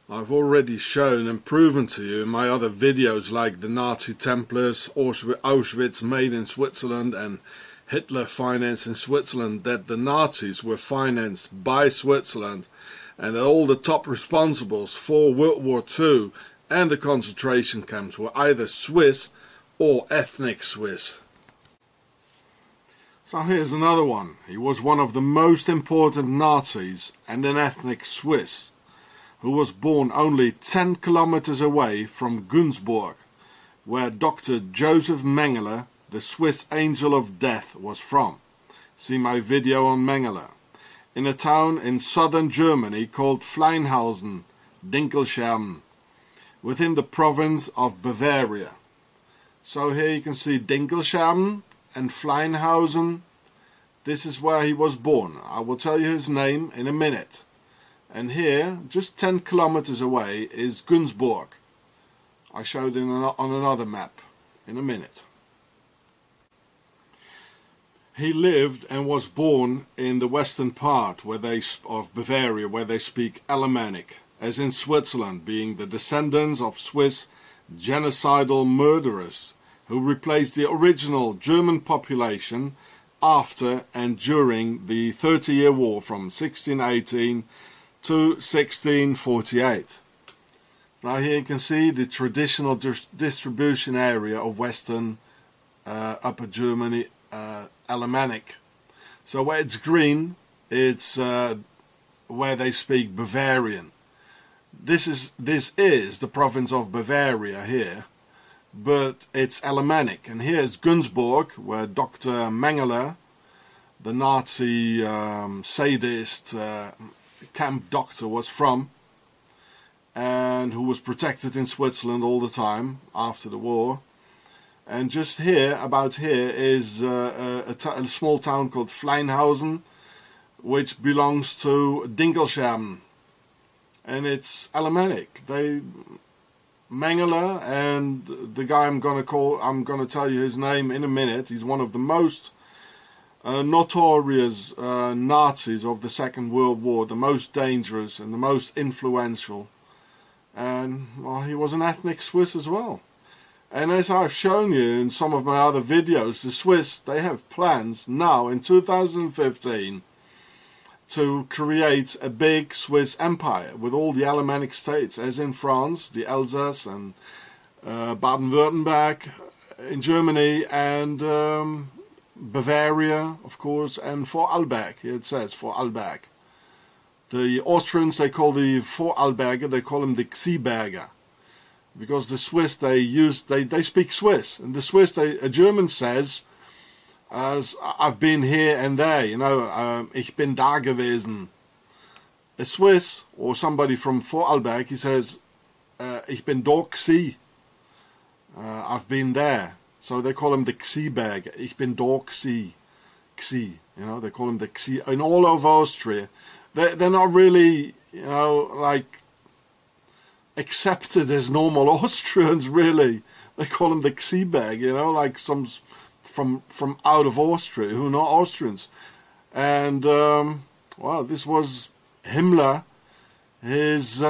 I've already shown and proven to you in my other videos, like the Nazi Templars, Auschwitz made in Switzerland, and Hitler financed in Switzerland, that the Nazis were financed by Switzerland, and that all the top responsibles for World War II and the concentration camps were either Swiss or ethnic Swiss. So here's another one. He was one of the most important Nazis and an ethnic Swiss, who was born only 10 kilometers away from Günzburg, where Dr. Joseph Mengele, the Swiss angel of death, was from. See my video on Mengele. In a town in southern Germany called Fleinhausen, Dinkelscherben, within the province of Bavaria. So here you can see Dinkelscherben and Fleinhausen. This is where he was born. I will tell you his name in a minute. And here, just 10 kilometers away, is Günzburg. I showed it on another map in a minute. He lived and was born in the western part of Bavaria, where they speak Alemannic, as in Switzerland, being the descendants of Swiss genocidal murderers who replaced the original German population after and during the 30-Year War from 1618 to 1648. Now here you can see the traditional distribution area of Western Upper Germany, Alemannic. So where it's green, it's where they speak Bavarian. This is the province of Bavaria here, but it's Alemannic. And here's Günzburg, where Dr. Mengele, the Nazi sadist camp doctor, was from, and who was protected in Switzerland all the time after the war. And just here, about here, is a small town called Fleinhausen, which belongs to Dinkelscherben, and it's Alemannic. Mengele and the guy I'm going to tell you his name in a minute. He's one of the most notorious Nazis of the Second World War, the most dangerous and the most influential. And well, he was an ethnic Swiss as well. And as I've shown you in some of my other videos, the Swiss, they have plans now in 2015 to create a big Swiss empire with all the Alemannic states, as in France, the Alsace and Baden-Württemberg, in Germany, and Bavaria, of course, and Vorarlberg. Here it says Vorarlberg. The Austrians, they call the Vorarlberger, they call them the Xiberger, because the Swiss, they speak Swiss, and the Swiss, a German says, as I've been here and there, you know, ich bin da gewesen. A Swiss or somebody from Vorarlberg, he says, ich bin dort gsi. I've been there. So they call him the Xiberger. Ich bin dort gsi. Gsi. You know, they call him the Gsi. In all of Austria, they're not really, you know, like accepted as normal Austrians, really. They call him the Xiberg, you know, like some from out of Austria, who are not Austrians. And, well, this was Himmler. His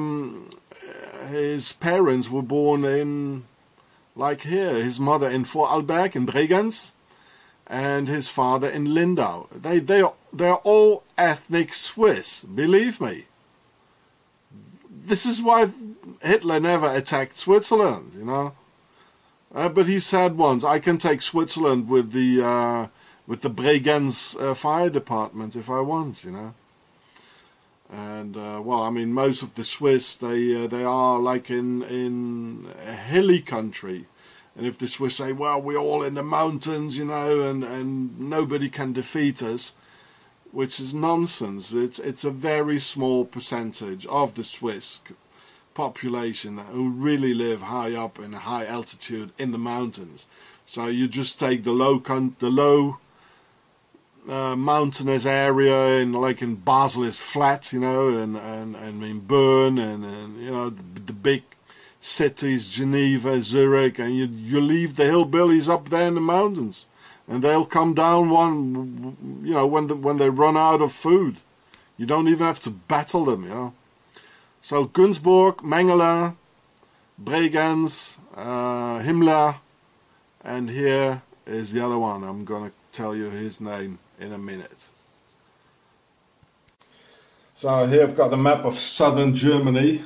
parents were born in, like here, his mother in Vorarlberg, in Bregenz, and his father in Lindau. They're all ethnic Swiss, believe me. This is why Hitler never attacked Switzerland, you know. But he said once, I can take Switzerland with the Bregenz fire department if I want, you know. And well, I mean, most of the Swiss, they are like in a hilly country, and if the Swiss say, well, we're all in the mountains, you know, and nobody can defeat us, which is nonsense. It's a very small percentage of the Swiss population who really live high up in a high altitude in the mountains. So you just take the low mountainous area in Basel is flat, you know, and in Bern and you know the big cities, Geneva, Zurich, and you leave the hillbillies up there in the mountains, and they'll come down when they run out of food. You don't even have to battle them, you know. So Günzburg, Mengele, Bregenz, Himmler, and here is the other one. I'm going to tell you his name in a minute. So here I've got the map of southern Germany,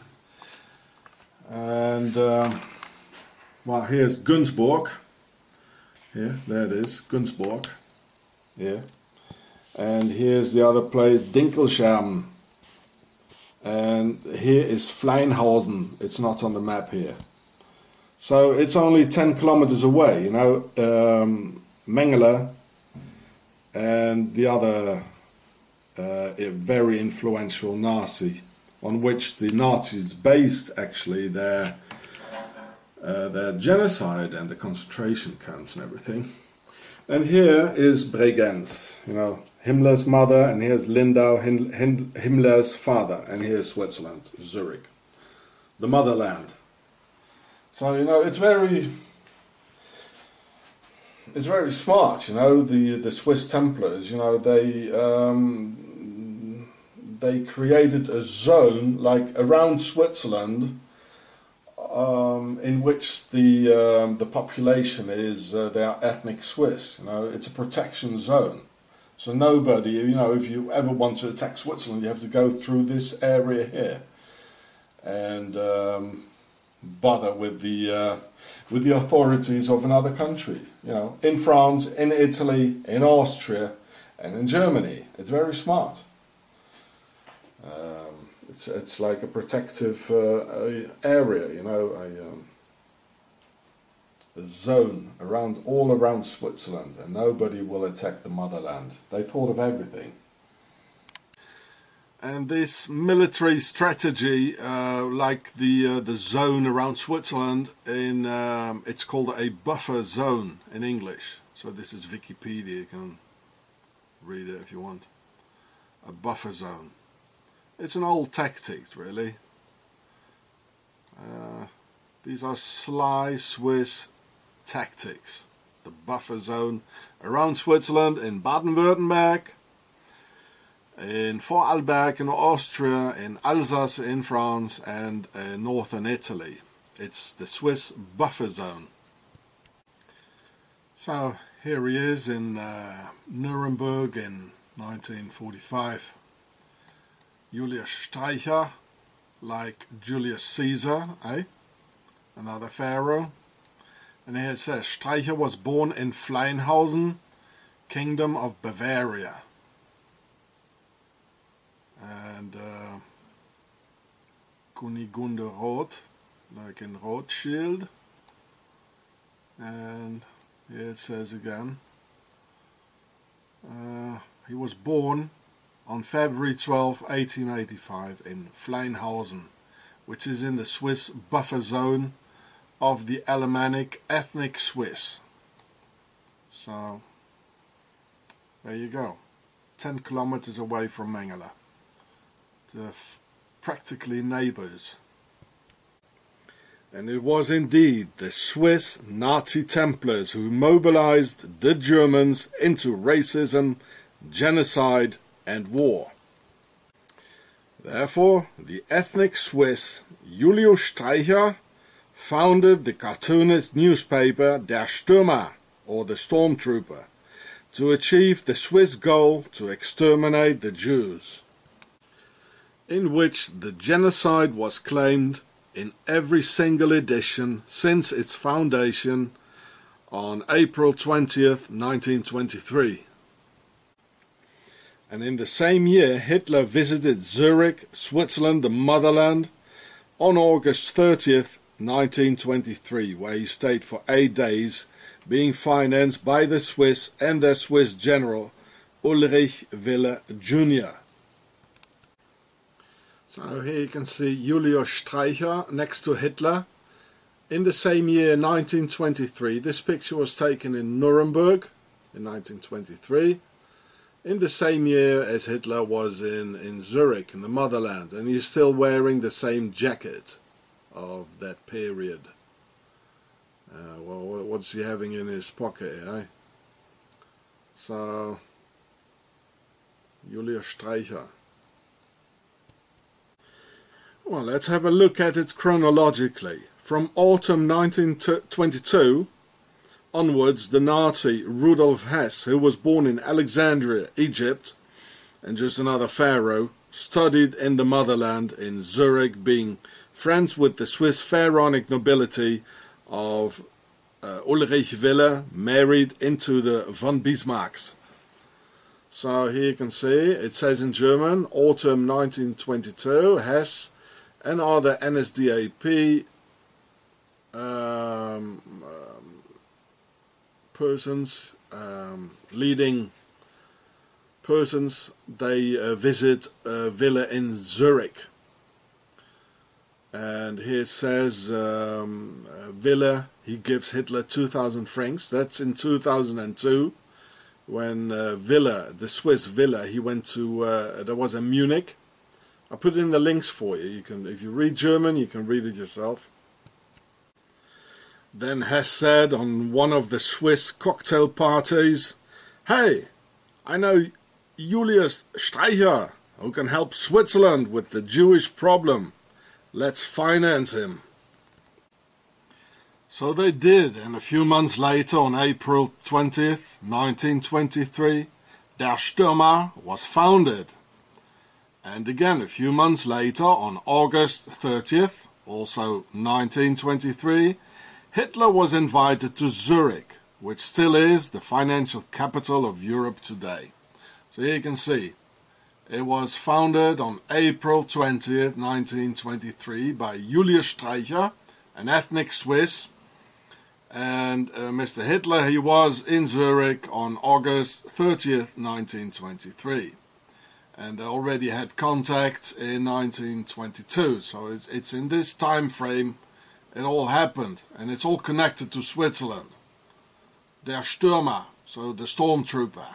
and well, here's Günzburg. Here, there it is, Günzburg. Here, and here's the other place, Dinkelscherben. And here is Fleinhausen. It's not on the map here. So it's only 10 kilometers away, you know. Mengele and the other very influential Nazi, on which the Nazis based actually their genocide and the concentration camps and everything. And here is Bregenz, you know, Himmler's mother, and here's Lindau, Himmler's father, and here's Switzerland, Zurich, the motherland. So, you know, it's very smart, you know, the Swiss Templars, you know, they created a zone like around Switzerland, in which the population is they are ethnic Swiss. You know, it's a protection zone. So nobody, you know, if you ever want to attack Switzerland, you have to go through this area here, and bother with the authorities of another country. You know, in France, in Italy, in Austria, and in Germany. It's very smart. It's like a protective area, you know, a zone all around Switzerland, and nobody will attack the motherland. They thought of everything. And this military strategy, like the zone around Switzerland, it's called a buffer zone in English. So this is Wikipedia. You can read it if you want. A buffer zone. It's an old tactic, really. These are sly Swiss tactics. The buffer zone around Switzerland, in Baden-Württemberg, in Vorarlberg in Austria, in Alsace in France, and northern Italy. It's the Swiss buffer zone. So here he is in Nuremberg in 1945. Julius Streicher, like Julius Caesar, another pharaoh. And here it says, Streicher was born in Fleinhausen, Kingdom of Bavaria. And Kunigunde Roth, like in Rothschild. And here it says again, he was born on February 12, 1885 in Fleinhausen, which is in the Swiss buffer zone of the Alemannic ethnic Swiss. So, there you go. 10 kilometers away from Mengele. They're practically neighbors. And it was indeed the Swiss Nazi Templars who mobilized the Germans into racism, genocide, and war. Therefore, the ethnic Swiss Julius Streicher founded the cartoonist newspaper Der Stürmer, or the Stormtrooper, to achieve the Swiss goal to exterminate the Jews, in which the genocide was claimed in every single edition since its foundation on April 20th, 1923. And in the same year, Hitler visited Zurich, Switzerland, the motherland, on August 30th, 1923, where he stayed for 8 days, being financed by the Swiss and their Swiss general, Ulrich Wille Jr. So here you can see Julius Streicher next to Hitler. In the same year, 1923, this picture was taken in Nuremberg in 1923. In the same year as Hitler was in Zurich, in the motherland, and he's still wearing the same jacket of that period. Well, what's he having in his pocket here, So, Julius Streicher. Well, let's have a look at it chronologically. From autumn 1922 onwards, the Nazi Rudolf Hess, who was born in Alexandria, Egypt, and just another pharaoh, studied in the motherland in Zurich, being friends with the Swiss pharaonic nobility of Ulrich Wille, married into the von Bismarcks. So here you can see, it says in German, autumn 1922, Hess and other NSDAP persons, leading persons, they visit Wille in Zurich. And here it says Wille, he gives Hitler 2,000 francs. That's in 2002, when Wille, the Swiss Wille, he went to, there was a Munich. I'll put in the links for you. You can, if you read German, you can read it yourself. Then Hess said on one of the Swiss cocktail parties, "Hey, I know Julius Streicher, who can help Switzerland with the Jewish problem. Let's finance him." So they did, and a few months later, on April 20th, 1923, Der Stürmer was founded. And again, a few months later, on August 30th, also 1923, Hitler was invited to Zurich, which still is the financial capital of Europe today. So here you can see, it was founded on April 20th, 1923 by Julius Streicher, an ethnic Swiss, and Mr. Hitler, he was in Zurich on August 30th, 1923. And they already had contact in 1922, so it's in this time frame it all happened, and it's all connected to Switzerland. Der Stürmer, so the stormtrooper.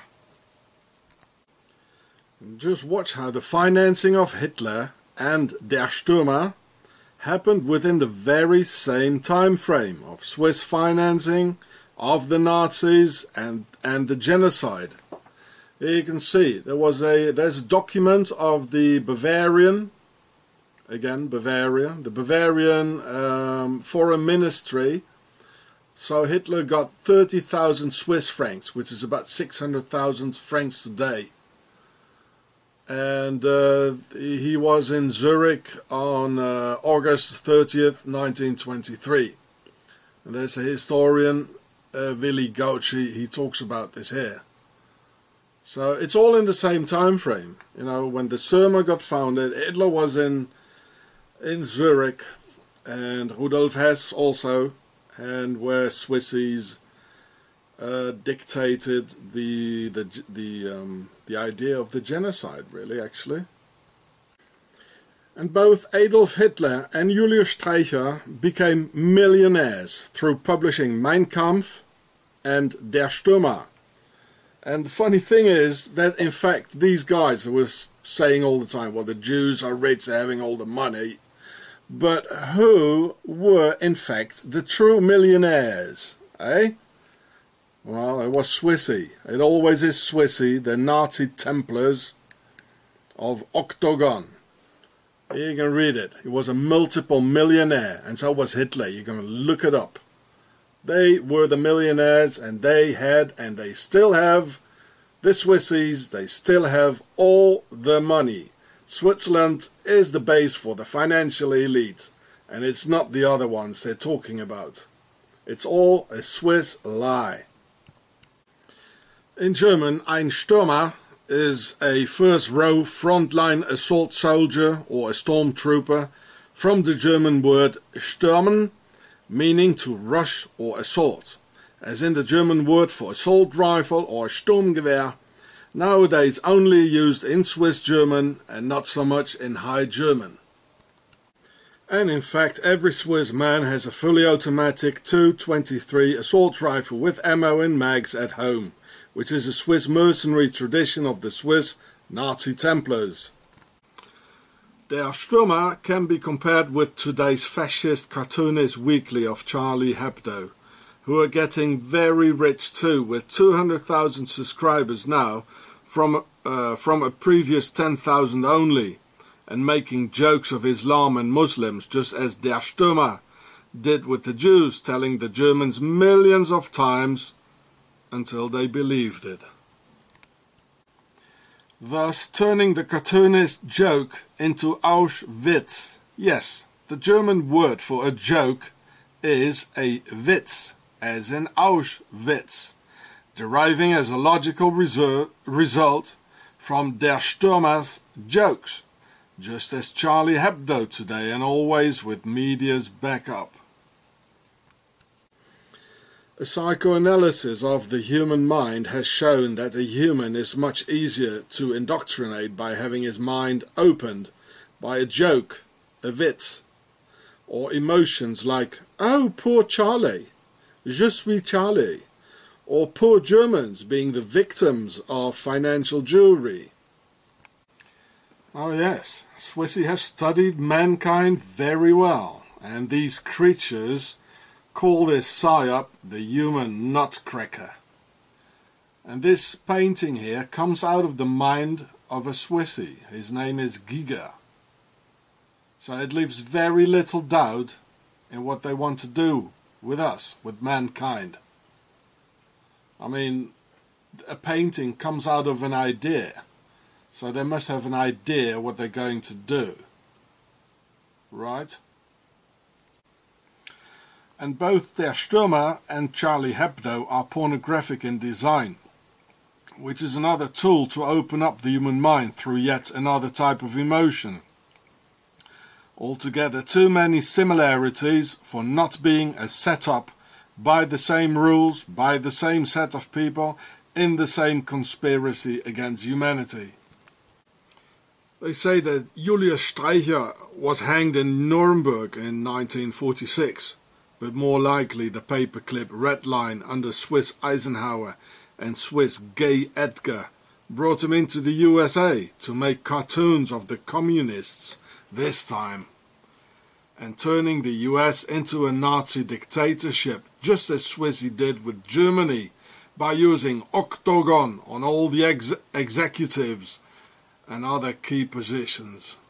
And just watch how the financing of Hitler and Der Stürmer happened within the very same time frame of Swiss financing of the Nazis and the genocide. Here you can see there's a document of the Bavarian, again Bavaria, the Bavarian Foreign Ministry. So Hitler got 30,000 Swiss francs, which is about 600,000 francs today. And he was in Zurich on August 30th, 1923. And there's a historian, Willy Gauci, he talks about this here. So it's all in the same time frame. You know, when the Stürmer got founded, Hitler was in Zurich, and Rudolf Hess also, and where Swissies dictated the idea of the genocide, really, actually. And both Adolf Hitler and Julius Streicher became millionaires through publishing Mein Kampf and Der Stürmer. And the funny thing is that, in fact, these guys were saying all the time, well, the Jews are rich, they're having all the money. But who were, in fact, the true millionaires? Eh? Well, it was Swissy. It always is Swissy, the Nazi Templars of Octagon. Here you can read it. He was a multiple millionaire, and so was Hitler. You're going to look it up. They were the millionaires, and they had, and they still have, the Swissies, they still have all the money. Switzerland is the base for the financial elite, and it's not the other ones they're talking about. It's all a Swiss lie. In German, ein Stürmer is a first-row frontline assault soldier or a stormtrooper from the German word stürmen, meaning to rush or assault, as in the German word for assault rifle or Sturmgewehr, nowadays only used in Swiss German and not so much in High German. And in fact, every Swiss man has a fully automatic 223 assault rifle with ammo and mags at home, which is a Swiss mercenary tradition of the Swiss Nazi Templars. Der Stürmer can be compared with today's fascist cartoonist weekly of Charlie Hebdo, who are getting very rich too, with 200,000 subscribers now from a previous 10,000 only. and making jokes of Islam and Muslims, just as Der Stürmer did with the Jews, telling the Germans millions of times until they believed it. Thus turning the cartoonist joke into Auschwitz. Yes, the German word for a joke is a Witz, as in Auschwitz, deriving as a logical result from Der Stürmer's jokes, just as Charlie Hebdo today, and always with media's backup. A psychoanalysis of the human mind has shown that a human is much easier to indoctrinate by having his mind opened by a joke, a witz, or emotions like, "Oh, poor Charlie, je suis Charlie," or poor Germans being the victims of financial Jewry. Oh yes, Swissy has studied mankind very well, and these creatures call this psyop the human nutcracker. And this painting here comes out of the mind of a Swissy. His name is Giger. So it leaves very little doubt in what they want to do with us, with mankind. I mean, a painting comes out of an idea, so they must have an idea what they're going to do. Right? And both Der Stürmer and Charlie Hebdo are pornographic in design, which is another tool to open up the human mind through yet another type of emotion. Altogether, too many similarities for not being a setup by the same rules, by the same set of people, in the same conspiracy against humanity. They say that Julius Streicher was hanged in Nuremberg in 1946. But more likely the paperclip Red Line under Swiss Eisenhower and Swiss Gay Edgar brought him into the USA to make cartoons of the communists this time, and turning the US into a Nazi dictatorship, just as Swissy did with Germany, by using Octagon on all the executives and other key positions.